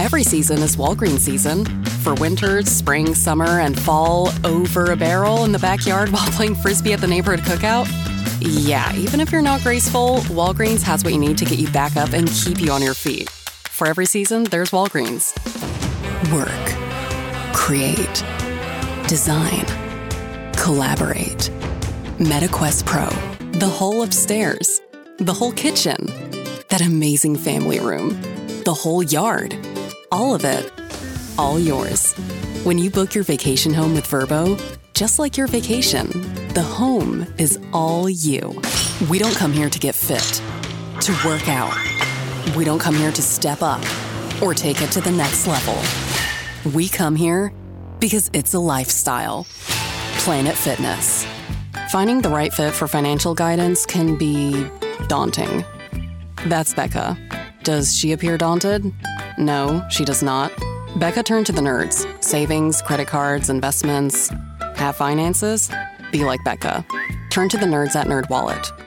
Every season is Walgreens season. For winter, spring, summer, and fall, over a barrel in the backyard while playing Frisbee at the neighborhood cookout? Yeah, even if you're not graceful, Walgreens has what you need to get you back up and keep you on your feet. For every season, there's Walgreens. Work. Create. Design. Collaborate. MetaQuest Pro. The whole upstairs. The whole kitchen. That amazing family room. The whole yard. All of it. All yours. When you book your vacation home with Vrbo, just like your vacation, the home is all you. We don't come here to get fit, to work out. We don't come here to step up or take it to the next level. We come here because it's a lifestyle. Planet Fitness. Finding the right fit for financial guidance can be daunting. That's Becca. Does she appear daunted? No, she does not. Becca turned to the nerds. Savings, credit cards, investments. Have finances? Be like Becca. Turn to the nerds at NerdWallet.